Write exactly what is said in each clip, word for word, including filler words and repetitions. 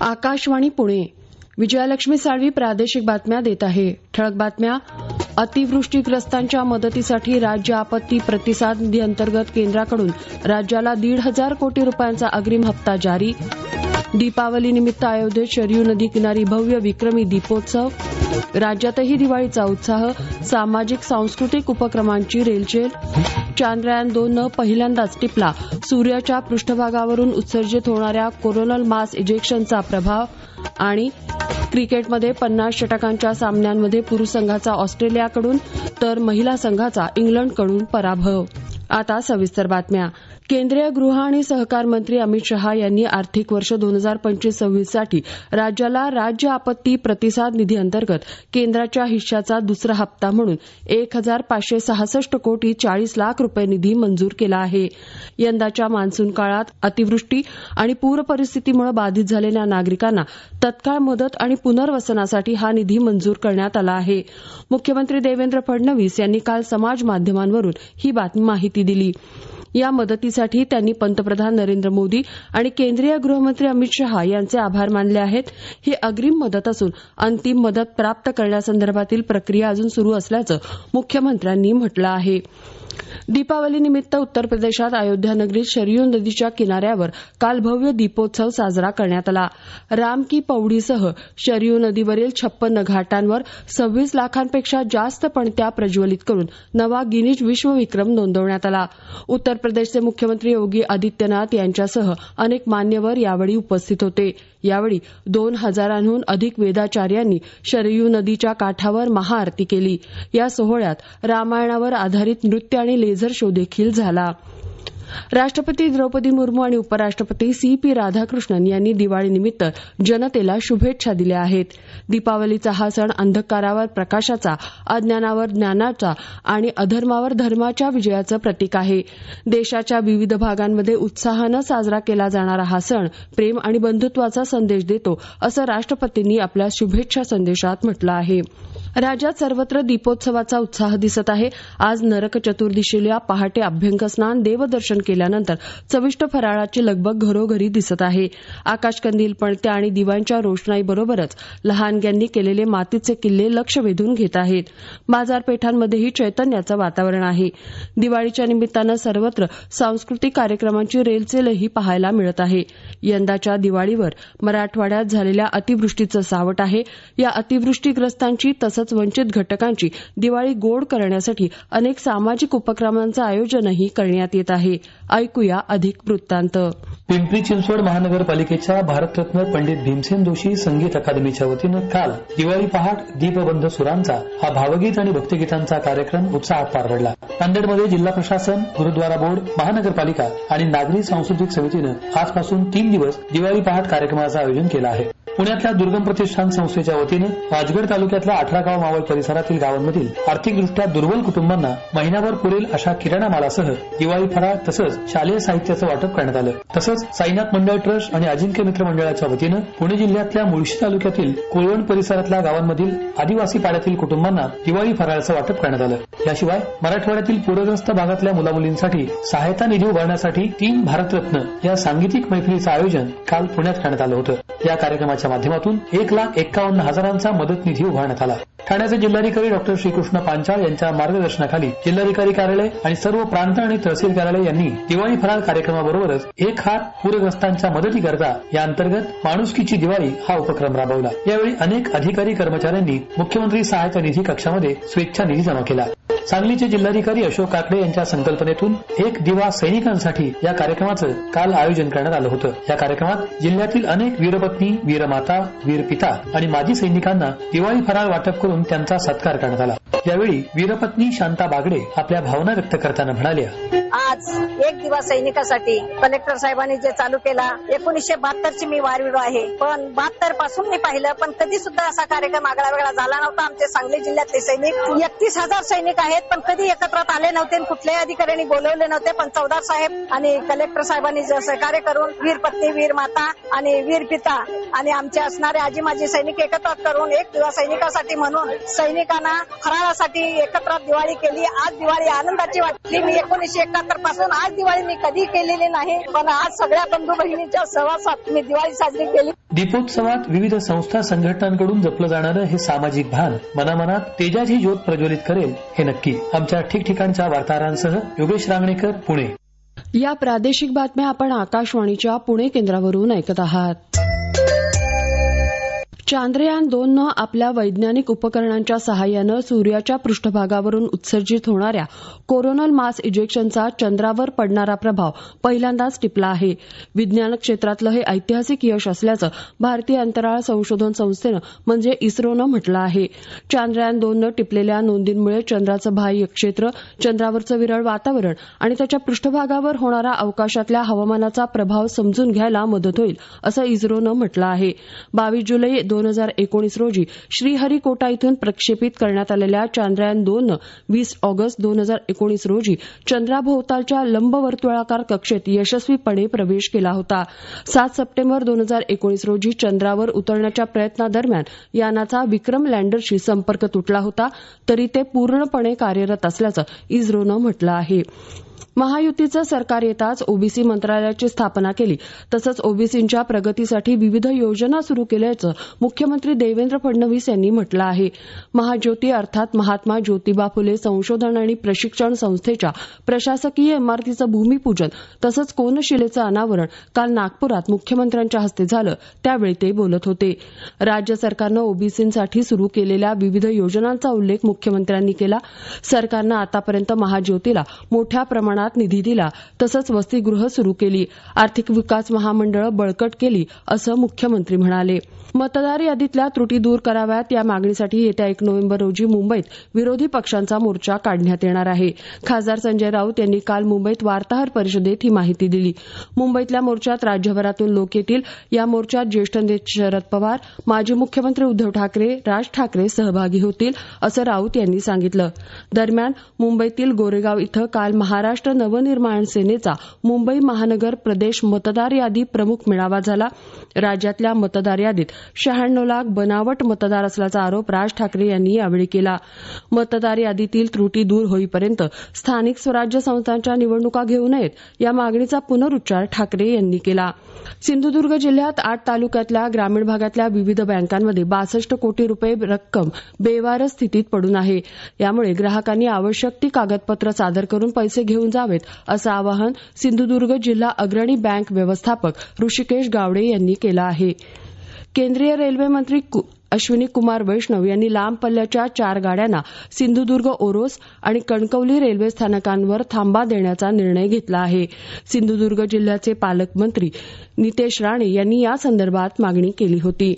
आकाशवाणी पुणे. विजयालक्ष्मी साळवी प्रादेशिक बातम्या देत आहे. ठळक बातम्या. अतिवृष्टीग्रस्तांच्या मदतीसाठी राज्य आपत्ती प्रतिसाद निधी अंतर्गत केंद्राकडून राज्याला दीड हजार कोटी रुपयांचा अग्रिम हप्ता जारी. दीपावलीनिमित्त अयोध्येत शरयू नदी किनारी भव्य विक्रमी दीपोत्सव. राज्यातही दिवाळीचा उत्साह. सामाजिक सांस्कृतिक उपक्रमांची रेलचेल. चांद्रयान दोननं पहिल्यांदाच टिपला सूर्याच्या पृष्ठभागावरून उत्सर्जित होणाऱ्या कोरोनल मास इजेक्शनचा प्रभाव. आणि क्रिकेटमध्ये पन्नास षटकांच्या सामन्यांमध्ये पुरुष संघाचा ऑस्ट्रेलियाकडून तर महिला संघाचा इंग्लंडकडून पराभव. आता सविस्तर बातम्या. केंद्रीय गृह आणि सहकार मंत्री अमित शहा यांनी आर्थिक वर्ष दोन हजार पंचवीस सव्वीस साठी राज्याला राज्य आपत्ती प्रतिसाद निधी अंतर्गत केंद्राच्या हिश्श्याचा दुसरा हप्ता म्हणून एक हजार पाचशे सहासष्ट कोटी चाळीस लाख रुपये निधी मंजूर केला आहे. यंदाच्या मान्सून काळात अतिवृष्टी आणि पूर परिस्थितीमुळे बाधित झालेल्या नागरिकांना तत्काळ मदत आणि पुनर्वसनासाठी हा निधी मंजूर करण्यात आला आहे. मुख्यमंत्री देवेंद्र फडणवीस यांनी काल समाज माध्यमांवरून ही माहिती दिली. या मदतीसाठी त्यांनी पंतप्रधान नरेंद्र मोदी आणि केंद्रीय गृहमंत्री अमित शहा यांचे आभार मानले आहेत. ही अग्रिम मदत असून अंतिम मदत प्राप्त करण्यासंदर्भातील प्रक्रिया अजून सुरू असल्याचं मुख्यमंत्र्यांनी म्हटलं आहे. दीपावलीनिमित्त उत्तर प्रदेशात अयोध्या नगरीत शरयू नदीच्या किनाऱ्यावर काल भव्य दीपोत्सव साजरा करण्यात आला. राम की पौडीसह शरयू नदीवरील छप्पन्न घाटांवर सव्वीस लाखांपेक्षा जास्त पणत्या प्रज्वलित करून नवा गिनीज विश्वविक्रम नोंदवण्यात आला. उत्तर प्रदेशचे मुख्यमंत्री योगी आदित्यनाथ यांच्यासह अनेक मान्यवर यावेळी उपस्थित होते. यावेळी दोन हजारांहून अधिक वेदाचार्यांनी शरयू नदीच्या काठावर महाआरती केली. या सोहळ्यात रामायणावर आधारित नृत्य आणि लेझर शो देखील झाला. राष्ट्रपती द्रौपदी मुर्मू आणि उपराष्ट्रपती सी पी राधाकृष्णन यांनी दिवाळीनिमित्त जनतेला शुभेच्छा दिल्या आहेत. दीपावलीचा हा सण अंधकारावर प्रकाशाचा, अज्ञानावर ज्ञानाचा आणि अधर्मावर धर्माच्या विजयाचं प्रतीक आहे. देशाच्या विविध भागांमध्ये उत्साहानं साजरा केला जाणारा हा सण प्रेम आणि बंधुत्वाचा संदेश देतो, असं राष्ट्रपतींनी आपल्या शुभेच्छा संदेशात म्हटलं आहे. राज्यात सर्वत्र दीपोत्सवाचा उत्साह दिसत आहे. आज नरक चतुर्दशीला पहाटे अभ्यंगस्नान, देवदर्शन केल्यानंतर चविष्ट फराळाची लगबग घरोघरी दिसत आहे. आकाशकंदील, पणत्या आणि दिव्यांच्या रोषणाईबरोबरच लहानग्यांनी केलेले मातीचे किल्ले लक्ष वेधून घेत आहेत. बाजारपेठांमध्येही चैतन्याचं वातावरण आहे. दिवाळीच्या निमित्तानं सर्वत्र सांस्कृतिक कार्यक्रमांची रेलचेलही पाहायला मिळत आहे. यंदाच्या दिवाळीवर मराठवाड्यात झालेल्या अतिवृष्टीचं सावट आहे. या अतिवृष्टीग्रस्तांची तसंच वंचित घटकांची दिवाळी गोड करण्यासाठी अनेक सामाजिक उपक्रमांचं आयोजनही करण्यात येत आहे. ऐकूया अधिक वृत्तांत. पिंपरी चिंचवड महानगरपालिकेच्या भारतरत्न पंडित भीमसेन जोशी संगीत अकादमीच्या वतीनं काल दिवाळी पहाट दीपबंध सुरांचा हा भावगीत आणि भक्तिगीतांचा कार्यक्रम उत्साहात पार पडला. नांदेडमध्ये जिल्हा प्रशासन, गुरुद्वारा बोर्ड, महानगरपालिका आणि नागरी सांस्कृतिक समितीनं आजपासून तीन दिवस दिवाळी पहाट कार्यक्रमाचं आयोजन केलं आहे. पुण्यातल्या दुर्गम प्रतिष्ठान संस्थेच्या वतीनं राजगड तालुक्यातल्या अठरा गाव मावळ परिसरातील गावांमधील आर्थिकदृष्ट्या दुर्बल कुटुंबांना महिनाभर पुरेल अशा किराणा मालासह दिवाळी फराळ तसंच शालेय साहित्याचं वाटप करण्यात आलं. तसंच साईनाथ मंडळ ट्रस्ट आणि अजिंक्य मित्र मंडळाच्या वतीनं पुणे जिल्ह्यातल्या मुळशी तालुक्यातील कोळवण परिसरातल्या गावांमधील आदिवासी पाड्यातील कुटुंबांना दिवाळी फराळाचं वाटप करण्यात आलं. याशिवाय मराठवाड्यातील पूरग्रस्त भागातल्या मुलामुलींसाठी सहायता निधी उभारण्यासाठी तीन भारतरत्न या सांगीतिक मैफिलीचं आयोजन काल पुण्यात करण्यात आलं होतं. या कार्यक्रमाच्या माध्यमातून एक लाख एक्कावन्न हजारांचा मदत निधी उभारण्यात आला. ठाण्याचे जिल्हाधिकारी डॉक्टर श्रीकृष्ण पांचाळ यांच्या मार्गदर्शनाखाली जिल्हाधिकारी कार्यालय आणि सर्व प्रांत आणि तहसील कार्यालय यांनी दिवाळी फराळ कार्यक्रमाबरोबरच एक हात पूरग्रस्तांच्या मदतीकरता या अंतर्गत माणुसकीची दिवाळी हा उपक्रम राबवला. यावेळी अनेक अधिकारी कर्मचाऱ्यांनी मुख्यमंत्री सहायता निधी कक्षामध्ये स्वेच्छा निधी जमा केला. सांगलीचे जिल्हाधिकारी अशोक काकडे यांच्या संकल्पनेतून एक दिवा सैनिकांसाठी या कार्यक्रमाचं काल आयोजन करण्यात आलं होतं. या कार्यक्रमात जिल्ह्यातील अनेक वीरपत्नी, वीरमाता, वीरपिता आणि माजी सैनिकांना दिवाळी फराळ वाटप करून त्यांचा सत्कार करण्यात आला. यावेळी वीरपत्नी शांता बागडे आपल्या भावना व्यक्त करताना म्हणाल्या, आज एक दिवस सैनिकासाठी कलेक्टर साहेबांनी जे चालू केला, एकोणीसशे बहात्तर ची मी वारविडो आहे, पण बहात्तर पासून मी पाहिलं, पण कधी सुद्धा असा कार्यक्रम आगळा वेगळा झाला नव्हता. आमचे सांगली जिल्ह्यातले सैनिक एकतीस हजार सैनिक आहेत, पण कधी एकत्र आले नव्हते, कुठल्याही अधिकाऱ्यांनी बोलवले नव्हते. पण चौदार साहेब आणि कलेक्टर साहेबांनी जे सहकार्य करून वीर पत्नी, वीर माता आणि वीर पिता आणि आमचे असणारे आजी माजी सैनिक एकत्र करून एक दिवस सैनिकासाठी म्हणून सैनिकांना फराळासाठी एकत्र दिवाळी केली. आज दिवाळी आनंदाची वाटली. मी एकोणीसशे एकाहत्तर पासून आज दिवाळी मी कधी केलेली नाही, पण आज सगळ्या बंधू बहिणीच्या सहवासात मी दिवाळी साजरी केली. दीपोत्सवात विविध संस्था संघटनांकडून जपलं जाणारं हे सामाजिक भान मनामनात तेजाची ज्योत प्रज्वलित करेल हे नक्की. आमच्या ठिकठिकाणच्या वार्ताहरांसह योगेश रांगणेकर, पुणे. या प्रादेशिक बातम्या आपण आकाशवाणीच्या पुणे केंद्रावरून ऐकत आहात. चांद्रयान दोन नं आपल्या वैज्ञानिक उपकरणांच्या सहाय्यानं सूर्याच्या पृष्ठभागावरून उत्सर्जित होणाऱ्या कोरोनल मास इजेक्शनचा चंद्रावर पडणारा प्रभाव पहिल्यांदाच टिपला आहे. विज्ञान क्षेत्रातलं हे ऐतिहासिक यश असल्याचं भारतीय अंतराळ संशोधन संस्थेनं म्हणजे इस्रोनं म्हटलं आहे. चांद्रयान दोन नं टिपलेल्या नोंदींमुळे चंद्राचं बाह्य क्षेत्र, चंद्रावरचं विरळ वातावरण आणि त्याच्या पृष्ठभागावर होणारा अवकाशातल्या हवामानाचा प्रभाव समजून घ्यायला मदत होईल असं इस्रोनं म्हटलं आहे. बावीस जुलै दोन हजार एकोणीस रोजी श्रीहरिकोटा इथून प्रक्षेपित करण्यात आलेल्या चांद्रयान दोन नं वीस ऑगस्ट दोन हजार एकोणीस रोजी चंद्राभोवतालच्या लंबवर्तुळाकार कक्षेत यशस्वीपणे प्रवेश केला होता. सात सप्टेंबर दोन हजार एकोणीस रोजी चंद्रावर उतरण्याच्या प्रयत्नादरम्यान यानाचा विक्रम लँडरशी संपर्क तुटला होता, तरी ते पूर्णपणे कार्यरत असल्याचं इस्रोनं म्हटलं आहे. महायुतीचं सरकार येताच ओबीसी मंत्रालयाची स्थापना केली. तसंच ओबीसींच्या प्रगतीसाठी विविध योजना सुरू केल्याचं मुख्यमंत्री देवेंद्र फडणवीस यांनी म्हटलं आहे. महाज्योती अर्थात महात्मा ज्योतिबा फुले संशोधन आणि प्रशिक्षण संस्थेच्या प्रशासकीय इमारतीचं भूमिपूजन तसंच कोनशिलेचं अनावरण काल नागपुरात मुख्यमंत्र्यांच्या हस्ते झालं, त्यावेळी ते बोलत होते. राज्य सरकारनं ओबीसींसाठी सुरू केलेल्या विविध योजनांचा उल्लेख मुख्यमंत्र्यांनी केला. सरकारनं आतापर्यंत महाज्योतीला मोठ्या प्रमाणात निधी दिला, तसंच वसतिगृह सुरू केली, आर्थिक विकास महामंडळं बळकट केली असं मुख्यमंत्री म्हणाले. मतदार यादीतल्या त्रुटी दूर कराव्यात या मागणीसाठी येत्या एक नोव्हेंबर रोजी मुंबईत विरोधी पक्षांचा मोर्चा काढण्यात येणार आहे. खासदार संजय राऊत यांनी काल मुंबईत वार्ताहर परिषदेत ही माहिती दिली. मुंबईतल्या मोर्चात राज्यभरातून लोक येतील. या मोर्चात ज्येष्ठ नेते शरद पवार, माजी मुख्यमंत्री उद्धव ठाकरे, राज ठाकरे सहभागी होतील असं राऊत यांनी सांगितलं. दरम्यान मुंबईतील गोरेगाव इथं काल महाराष्ट्र नवनिर्माण सेनेचा मुंबई महानगर प्रदेश मतदार यादी प्रमुख मेळावा झाला. राज्यातल्या मतदार यादीत शहाण्णव लाख बनावट मतदार असल्याचा आरोप राज ठाकरे यांनी यावेळी केला. मतदार यादीतील त्रुटी दूर होईपर्यंत स्थानिक स्वराज्य संस्थांच्या निवडणुका घेऊ नयेत या मागणीचा पुनरुच्चार ठाकरे यांनी केला. सिंधुदुर्ग जिल्ह्यात आठ तालुक्यातल्या ग्रामीण भागातल्या विविध बँकांमध्ये बासष्ट कोटी रुपये रक्कम बेवारस स्थितीत पडून आहे. यामुळे ग्राहकांनी आवश्यक ती कागदपत्र सादर करून पैसे घेऊन जावेत असं आवाहन सिंधुदुर्ग जिल्हा अग्रणी बँक व्यवस्थापक ऋषिकेश गावडे यांनी केलं आहे. केंद्रीय रेल्वे मंत्री अश्विनी कुमार वैष्णव यांनी लांब पल्ल्याच्या चार गाड्यांना सिंधुदुर्ग ओरोस आणि कणकवली रेल्वे स्थानकांवर थांबा देण्याचा निर्णय घेतला आहे. सिंधुदुर्ग जिल्ह्याचे पालकमंत्री नितेश राणे यांनी यासंदर्भात मागणी केली होती.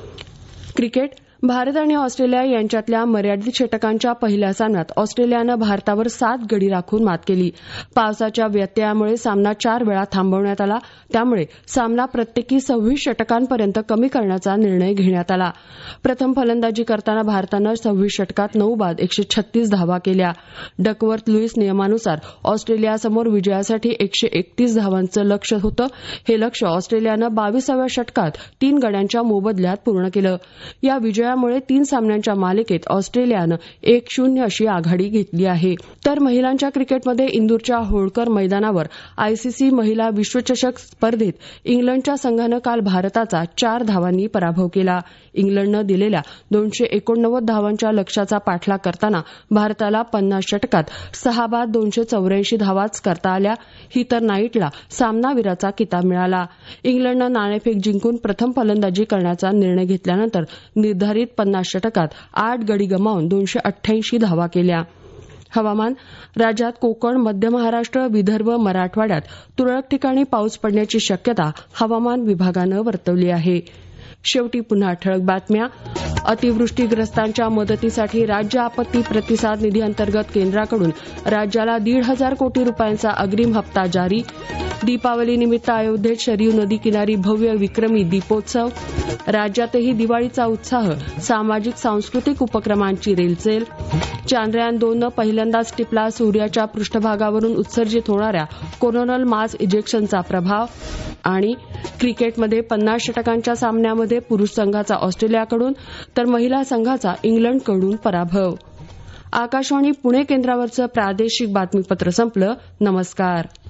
क्रिकेट. भारत आणि ऑस्ट्रेलिया यांच्यातल्या मर्यादित षटकांच्या पहिल्या सामन्यात ऑस्ट्रेलियानं भारतावर सात गडी राखून मात केली. पावसाच्या व्यत्ययामुळे सामना चार वेळा थांबवण्यात आला. त्यामुळे सामना प्रत्येकी सव्वीस षटकांपर्यंत कमी करण्याचा निर्णय घेण्यात आला. प्रथम फलंदाजी करताना भारतानं सव्वीस षटकात नऊ बाद एकशे छत्तीस धावा केल्या. डकवर्थ लुईस नियमानुसार ऑस्ट्रेलियासमोर विजयासाठी एकशे एकतीस धावांचं लक्ष्य होतं. हे लक्ष्य ऑस्ट्रेलियानं बावीसाव्या षटकात तीन गड्यांच्या मोबदल्यात पूर्ण केलं. या विजया त्यामुळे तीन सामन्यांच्या मालिकेत ऑस्ट्रेलियानं एक शून्य अशी आघाडी घेतली आहे. तर महिलांच्या क्रिकेटमध्ये इंदूरच्या होळकर मैदानावर आयसीसी महिला विश्वचषक स्पर्धेत इंग्लंडच्या संघानं काल भारताचा चार धावांनी पराभव केला. इंग्लंडनं दिलेल्या दोनशे एकोणनव्वद धावांच्या लक्ष्याचा पाठलाग करताना भारताला पन्नास षटकात सहा बाद दोनशे चौऱ्याऐंशी धावाच करता आल्या. हीतर नाईटला सामनावीराचा किताब मिळाला. इंग्लंडनं नाणेफेक जिंकून प्रथम फलंदाजी करण्याचा निर्णय घेतल्यानंतर निर्धारित पन्नास षटकात आठ गडी गमावून दोनशे अठ्ठ्याऐंशी धावा केल्या. हवामान. राज्यात कोकण, मध्य महाराष्ट्र, विदर्भ, मराठवाड्यात तुरळक ठिकाणी पाऊस पडण्याची शक्यता हवामान विभागानं वर्तवली आहे. शेवटी पुन्हा ठळक बातम्या. अतिवृष्टीग्रस्तांच्या मदतीसाठी राज्य आपत्ती प्रतिसाद निधी अंतर्गत केंद्राकडून राज्याला दीड हजार कोटी रुपयांचा अग्रिम हप्ता जारी. दीपावलीनिमित्त अयोध्येत शरयू नदी किनारी भव्य विक्रमी दीपोत्सव. राज्यातही दिवाळीचा उत्साह. सामाजिक सांस्कृतिक उपक्रमांची रेलचेल. चांद्रयान दोननं पहिल्यांदाच टिपला सूर्याच्या पृष्ठभागावरून उत्सर्जित होणाऱ्या कोरोनल मास इजेक्शनचा प्रभाव. आणि क्रिकेटमध्ये पन्नास षटकांच्या सामन्यामध्ये पुरुष संघाचा ऑस्ट्रेलियाकडून तर महिला संघाचा इंग्लंडकडून पराभव. आकाशवाणी पुणे केंद्रावरचं प्रादेशिक बातमीपत्र संपलं. नमस्कार.